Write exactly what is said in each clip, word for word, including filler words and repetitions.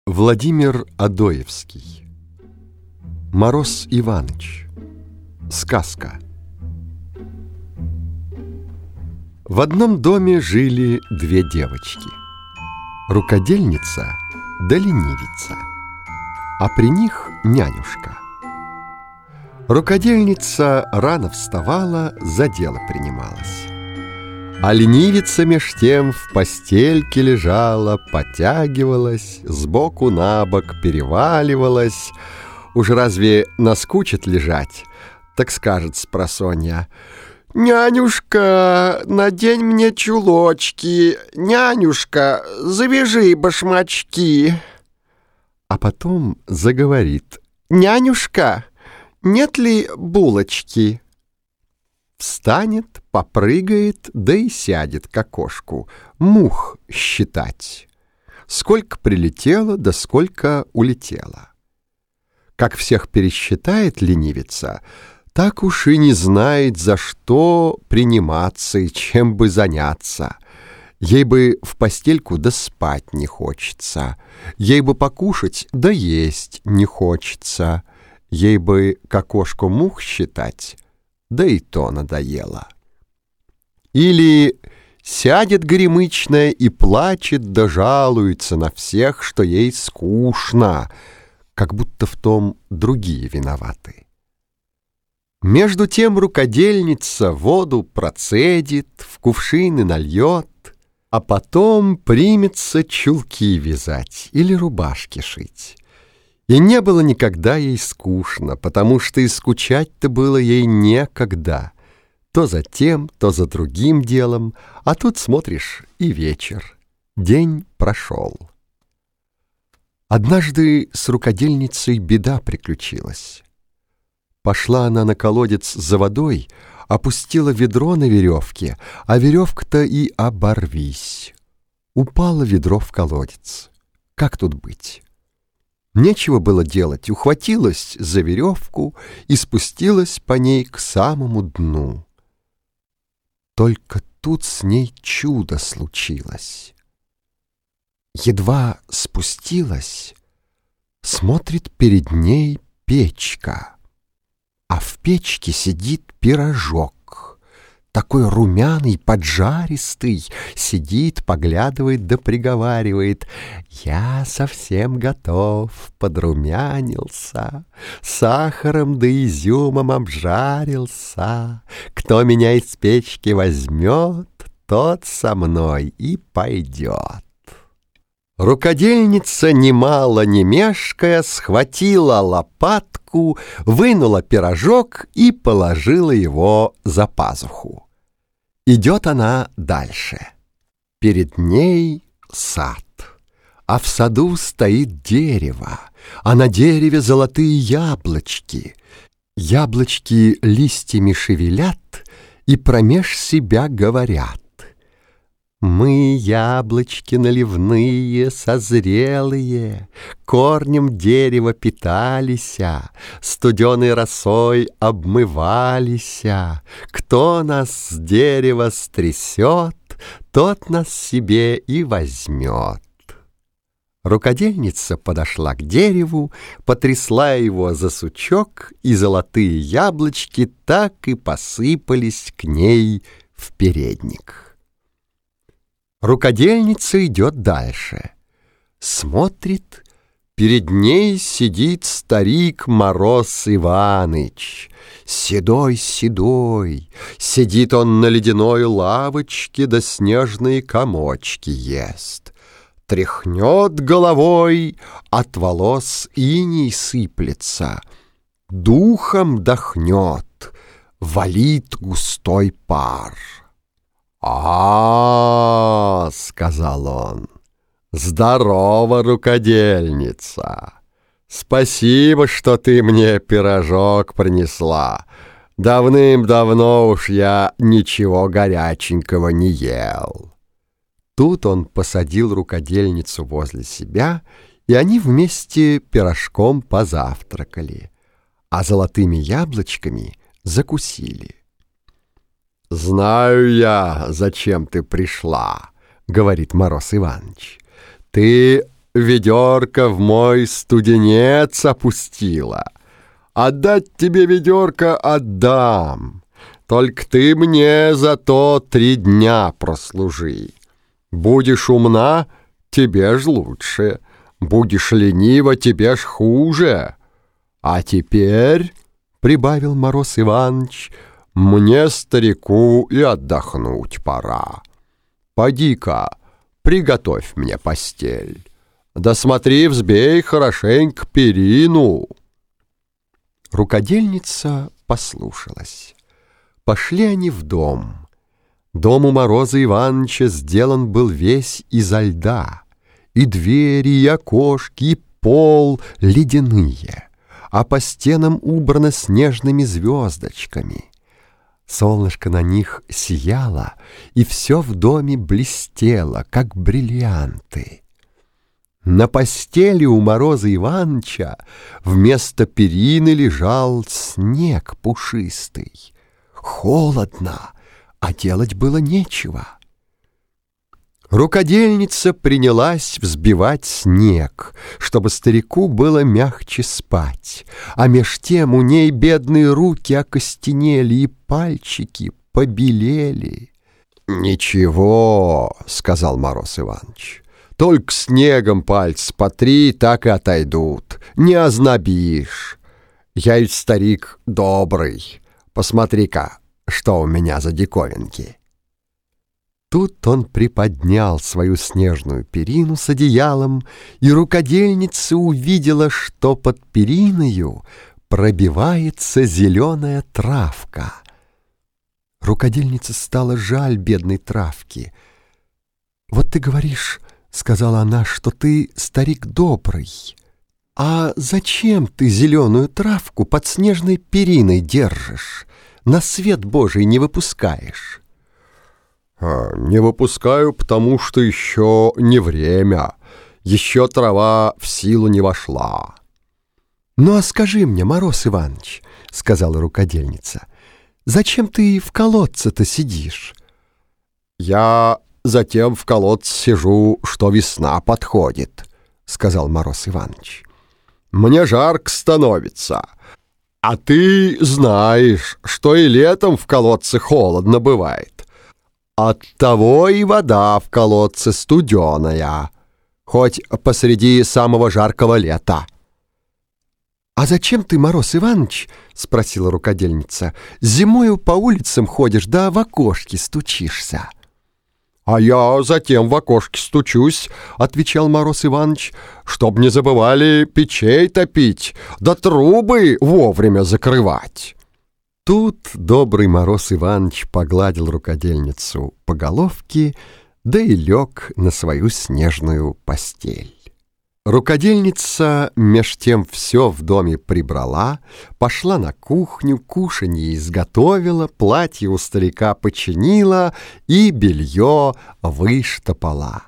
Владимир Адоевский. Мороз Иваныч. Сказка. В одном доме жили две девочки: рукодельница да ленивица, а при них нянюшка. Рукодельница рано вставала, за дело принималась, а ленивица меж тем в постельке лежала, потягивалась, сбоку на бок переваливалась. Уж разве наскучит лежать, так скажет спросонья: «Нянюшка, надень мне чулочки, нянюшка, завяжи башмачки». А потом заговорит: «Нянюшка, нет ли булочки?» Встанет, попрыгает, да и сядет к окошку мух считать, сколько прилетело, да сколько улетело. Как всех пересчитает ленивица, так уж и не знает, за что приниматься и чем бы заняться. Ей бы в постельку да спать не хочется, ей бы покушать да есть не хочется, ей бы к окошку мух считать, да и то надоело. Или сядет горемычная и плачет да жалуется на всех, что ей скучно, как будто в том другие виноваты. Между тем рукодельница воду процедит, в кувшины нальет, а потом примется чулки вязать или рубашки шить. И не было никогда ей скучно, потому что и скучать-то было ей некогда. То за тем, то за другим делом, а тут смотришь и вечер. День прошел. Однажды с рукодельницей беда приключилась. Пошла она на колодец за водой, опустила ведро на веревке, а веревка-то и оборвись. Упало ведро в колодец. Как тут быть? Нечего было делать, ухватилась за веревку и спустилась по ней к самому дну. Только тут с ней чудо случилось. Едва спустилась, смотрит перед ней печка, а в печке сидит пирожок. Такой румяный, поджаристый, сидит, поглядывает да приговаривает: «Я совсем готов, подрумянился, сахаром да изюмом обжарился. Кто меня из печки возьмет, тот со мной и пойдет». Рукодельница, немало не мешкая, схватила лопатку, вынула пирожок и положила его за пазуху. Идет она дальше. Перед ней сад, а в саду стоит дерево, а на дереве золотые яблочки. Яблочки листьями шевелят и промеж себя говорят: «Мы, яблочки наливные, созрелые, корнем дерева питалися, студеной росой обмывалися. Кто нас с дерева стрясет, тот нас себе и возьмет». Рукодельница подошла к дереву, потрясла его за сучок, и золотые яблочки так и посыпались к ней в передник. Рукодельница идет дальше. Смотрит, перед ней сидит старик Мороз Иваныч. Седой-седой, сидит он на ледяной лавочке, да снежные комочки ест. Тряхнет головой, от волос иней сыплется, духом дохнет, валит густой пар. «А, — сказал он, — здорово, рукодельница! Спасибо, что ты мне пирожок принесла. Давным-давно уж я ничего горяченького не ел». Тут он посадил рукодельницу возле себя, и они вместе пирожком позавтракали, а золотыми яблочками закусили. «Знаю я, зачем ты пришла, — говорит Мороз Иваныч. — Ты ведерко в мой студенец опустила. Отдать тебе ведерко отдам, только ты мне зато три дня прослужи. Будешь умна, тебе ж лучше, будешь ленива, тебе ж хуже. А теперь, — прибавил Мороз Иваныч, — мне, старику, и отдохнуть пора. Поди-ка, приготовь мне постель, да смотри, взбей хорошенько перину. Рукодельница послушалась. Пошли они в дом. Дом у Мороза Иваныча сделан был весь изо льда, и двери, и окошки, и пол ледяные, а по стенам убрано снежными звездочками. Солнышко на них сияло, и все в доме блестело, как бриллианты. На постели у Мороза Иваныча вместо перины лежал снег пушистый. Холодно, а делать было нечего. Рукодельница принялась взбивать снег, чтобы старику было мягче спать, а меж тем у ней бедные руки окостенели и пальчики побелели. «Ничего, — сказал Мороз Иваныч, — только снегом пальцы потри, так и отойдут, не ознобишь. Я ведь старик добрый, посмотри-ка, что у меня за диковинки». Тут он приподнял свою снежную перину с одеялом, и рукодельница увидела, что под периною пробивается зеленая травка. Рукодельнице стало жаль бедной травки. «Вот ты говоришь, — сказала она, — что ты старик добрый. А зачем ты зеленую травку под снежной периной держишь, на свет Божий не выпускаешь?» «Не выпускаю, потому что еще не время, еще трава в силу не вошла». «Ну а скажи мне, Мороз Иваныч, — сказала рукодельница, — зачем ты в колодце-то сидишь?» «Я затем в колодце сижу, что весна подходит, — сказал Мороз Иваныч. Мне жарко становится, а ты знаешь, что и летом в колодце холодно бывает. Оттого и вода в колодце студеная, хоть посреди самого жаркого лета». «А зачем ты, Мороз Иваныч, — спросила рукодельница, — зимою по улицам ходишь, да в окошки стучишься?» «А я затем в окошке стучусь, — отвечал Мороз Иваныч, — чтоб не забывали печей топить, да трубы вовремя закрывать». Тут добрый Мороз Иваныч погладил рукодельницу по головке, да и лег на свою снежную постель. Рукодельница меж тем все в доме прибрала, пошла на кухню, кушанье изготовила, платье у старика починила и белье выштопала.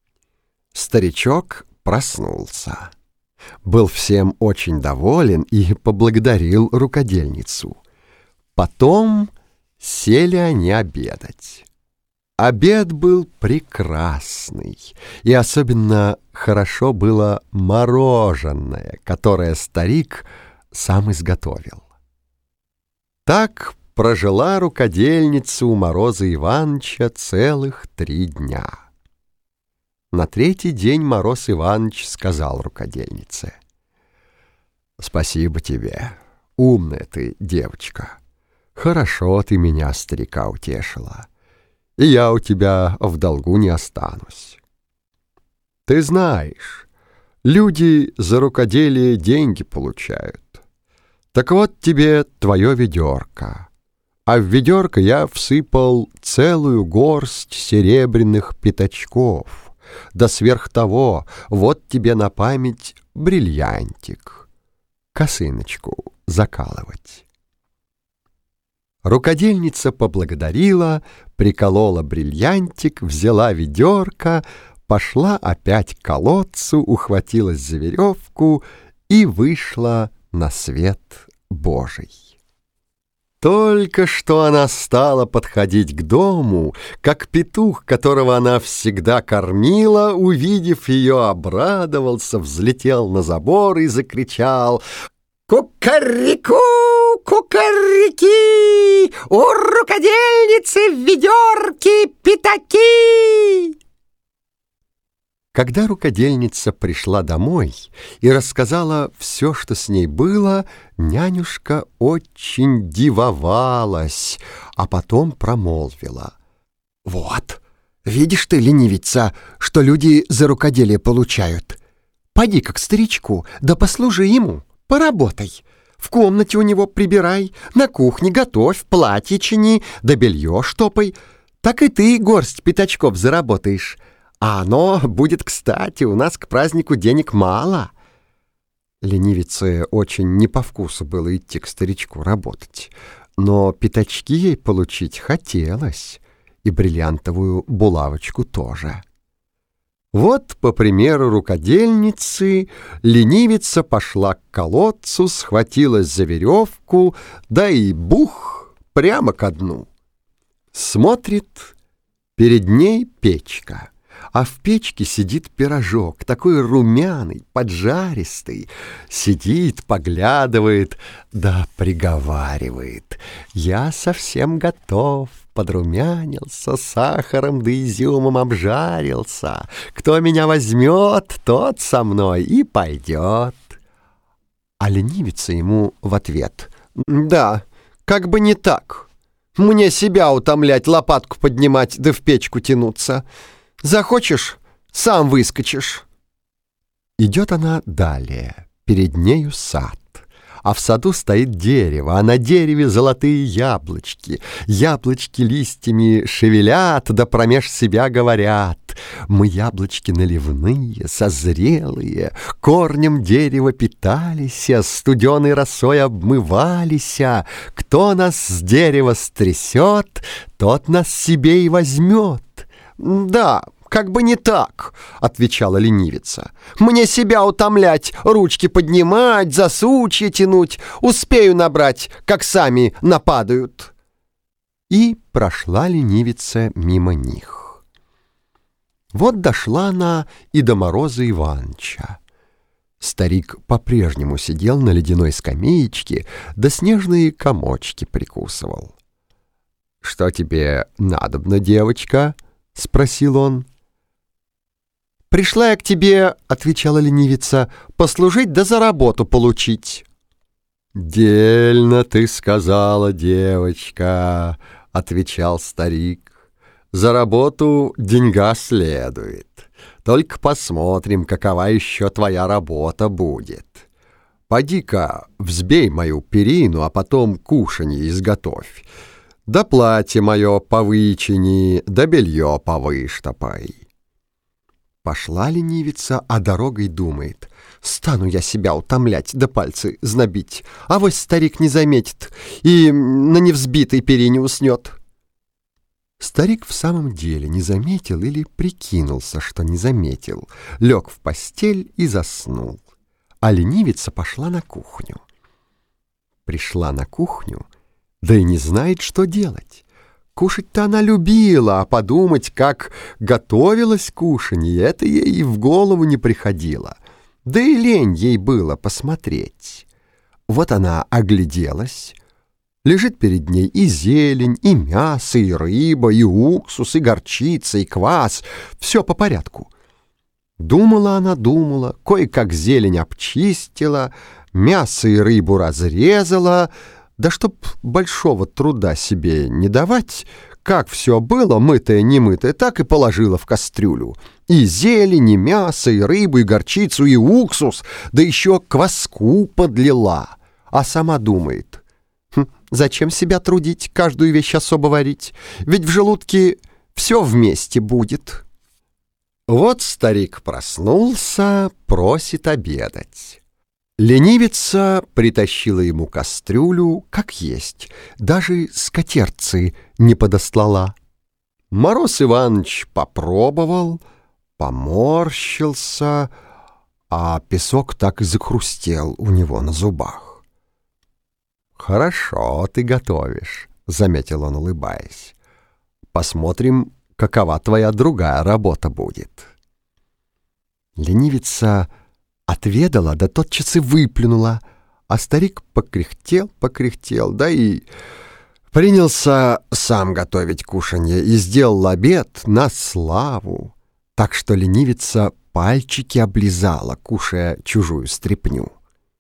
Старичок проснулся. Был всем очень доволен и поблагодарил рукодельницу. Потом сели они обедать. Обед был прекрасный, и особенно хорошо было мороженое, которое старик сам изготовил. Так прожила рукодельница у Мороза Иваныча целых три дня. На третий день Мороз Иваныч сказал рукодельнице: «Спасибо тебе, умная ты девочка. Хорошо ты меня, старика, утешила, и я у тебя в долгу не останусь. Ты знаешь, люди за рукоделие деньги получают. Так вот тебе твое ведерко, а в ведерко я всыпал целую горсть серебряных пятачков, да сверх того вот тебе на память бриллиантик, косыночку закалывать». Рукодельница поблагодарила, приколола бриллиантик, взяла ведерко, пошла опять к колодцу, ухватилась за веревку и вышла на свет Божий. Только что она стала подходить к дому, как петух, которого она всегда кормила, увидев ее, обрадовался, взлетел на забор и закричал: «Кукареку, кукареки! У рукодельницы в ведерке пятаки!» Когда рукодельница пришла домой и рассказала все, что с ней было, нянюшка очень дивовалась, а потом промолвила: «Вот, видишь ты, ленивица, что люди за рукоделие получают. Пойди-ка к старичку, да послужи ему, поработай. В комнате у него прибирай, на кухне готовь, платье чини, да белье штопай. Так и ты горсть пятачков заработаешь. А оно будет кстати, у нас к празднику денег мало». Ленивице очень не по вкусу было идти к старичку работать, но пятачки ей получить хотелось, и бриллиантовую булавочку тоже. Вот, по примеру рукодельницы, ленивица пошла к колодцу, схватилась за веревку, да и бух прямо ко дну. Смотрит, перед ней печка. А в печке сидит пирожок, такой румяный, поджаристый. Сидит, поглядывает, да приговаривает: «Я совсем готов, подрумянился, сахаром да изюмом обжарился. Кто меня возьмет, тот со мной и пойдет». А ленивица ему в ответ: «Да, как бы не так. Мне себя утомлять, лопатку поднимать да в печку тянуться. Захочешь — сам выскочишь». Идет она далее. Перед нею сад, а в саду стоит дерево, а на дереве золотые яблочки. Яблочки листьями шевелят, да промеж себя говорят: «Мы яблочки наливные, созрелые, корнем дерева питались, студеной росой обмывались. Кто нас с дерева стрясет, тот нас себе и возьмет». «Да, как бы не так», — отвечала ленивица. «Мне себя утомлять, ручки поднимать, за сучья тянуть. Успею набрать, как сами нападают». И прошла ленивица мимо них. Вот дошла она и до Мороза Иваныча. Старик по-прежнему сидел на ледяной скамеечке, да снежные комочки прикусывал. «Что тебе надобно, девочка?» — спросил он. «Пришла я к тебе, — отвечала ленивица, — послужить да за работу получить». «Дельно ты сказала, девочка, — отвечал старик. — За работу деньга следует. Только посмотрим, какова еще твоя работа будет. Поди-ка взбей мою перину, а потом кушанье изготовь. Да платье мое повычини, да белье повыштопай». Пошла ленивица, а дорогой думает: «Стану я себя утомлять, да пальцы знобить, а вось старик не заметит и на невзбитой перине уснет». Старик в самом деле не заметил или прикинулся, что не заметил, лег в постель и заснул. А ленивица пошла на кухню. Пришла на кухню, да и не знает, что делать. Кушать-то она любила, а подумать, как готовилось кушанье, это ей и в голову не приходило. Да и лень ей было посмотреть. Вот она огляделась. Лежит перед ней и зелень, и мясо, и рыба, и уксус, и горчица, и квас. Все по порядку. Думала она, думала, кое-как зелень обчистила, мясо и рыбу разрезала. Да чтоб большого труда себе не давать, как все было, мытое-немытое, так и положила в кастрюлю. И зелень, и мясо, и рыбу, и горчицу, и уксус, да еще кваску подлила. А сама думает: хм, зачем себя трудить, каждую вещь особо варить? Ведь в желудке все вместе будет. Вот старик проснулся, просит обедать. Ленивица притащила ему кастрюлю, как есть, даже скатертцы не подослала. Мороз Иваныч попробовал, поморщился, а песок так и захрустел у него на зубах. «Хорошо ты готовишь», — заметил он, улыбаясь. «Посмотрим, какова твоя другая работа будет». Ленивица отведала, да тотчас и выплюнула, а старик покряхтел, покряхтел, да и принялся сам готовить кушанье и сделал обед на славу, так что ленивица пальчики облизала, кушая чужую стряпню.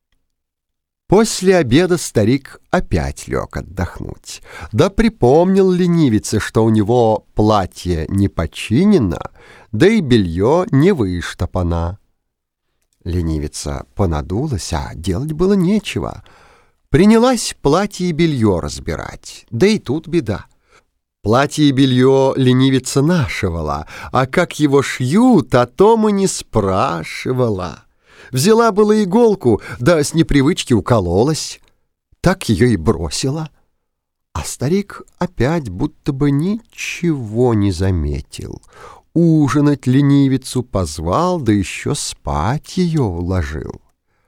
После обеда старик опять лег отдохнуть, да припомнил ленивице, что у него платье не починено, да и белье не выштопано. Ленивица понадулась, а делать было нечего. Принялась платье и белье разбирать, да и тут беда. Платье и белье ленивица нашивала, а как его шьют, о том и не спрашивала. Взяла была иголку, да с непривычки укололась, так ее и бросила. А старик опять будто бы ничего не заметил. Ужинать ленивицу позвал, да еще спать ее уложил.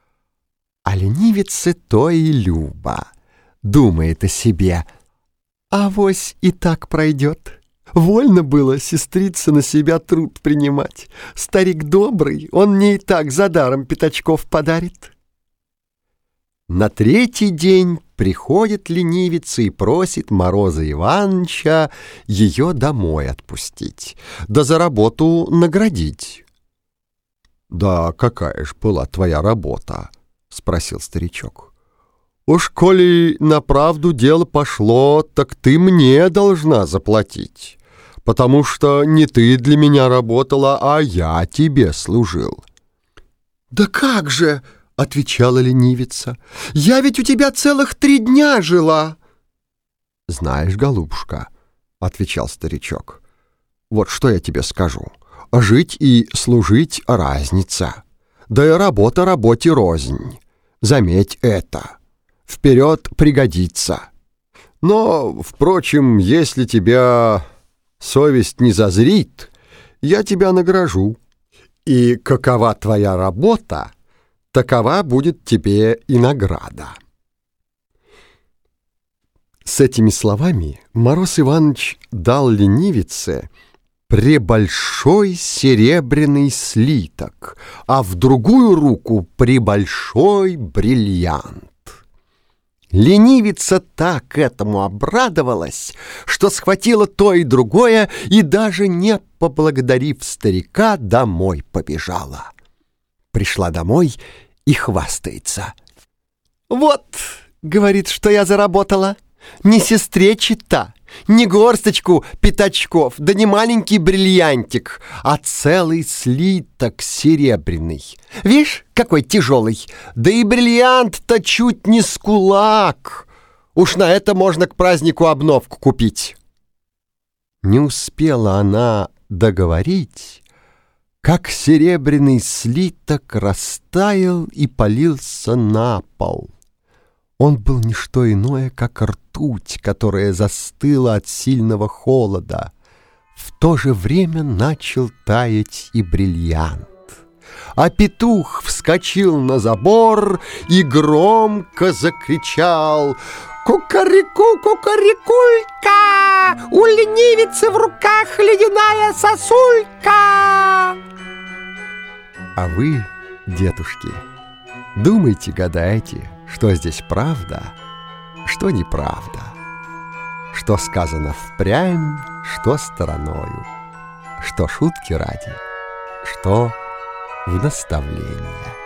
А ленивице то и любо, думает о себе. Авось и так пройдет. Вольно было сестрице на себя труд принимать. Старик добрый, он мне и так за даром пятачков подарит. На третий день приходит ленивица и просит Мороза Ивановича ее домой отпустить, да за работу наградить. «Да какая ж была твоя работа?» — спросил старичок. «Уж коли на правду дело пошло, так ты мне должна заплатить, потому что не ты для меня работала, а я тебе служил». «Да как же!» — отвечала ленивица. «Я ведь у тебя целых три дня жила!» «Знаешь, голубушка, — отвечал старичок, — вот что я тебе скажу. Жить и служить — разница, да и работа работе рознь. Заметь это. Вперед пригодится. Но, впрочем, если тебя совесть не зазрит, я тебя награжу. И какова твоя работа, такова будет тебе и награда». С этими словами Мороз Иванович дал ленивице пребольшой серебряный слиток, а в другую руку пребольшой бриллиант. Ленивица так этому обрадовалась, что схватила то и другое и даже не поблагодарив старика, домой побежала. Пришла домой и хвастается. «Вот, — говорит, — что я заработала. Не сестре чита, не горсточку пятачков, да не маленький бриллиантик, а целый слиток серебряный. Видишь, какой тяжелый, да и бриллиант-то чуть не с кулак. Уж на это можно к празднику обновку купить». Не успела она договорить, как серебряный слиток растаял и полился на пол. Он был не что иное, как ртуть, которая застыла от сильного холода. В то же время начал таять и бриллиант. А петух вскочил на забор и громко закричал: «Кукареку, кукарекулька! У ленивицы в руках ледяная сосулька!» А вы, детушки, думайте, гадайте, что здесь правда, что неправда, что сказано впрямь, что стороною, что шутки ради, что в наставление.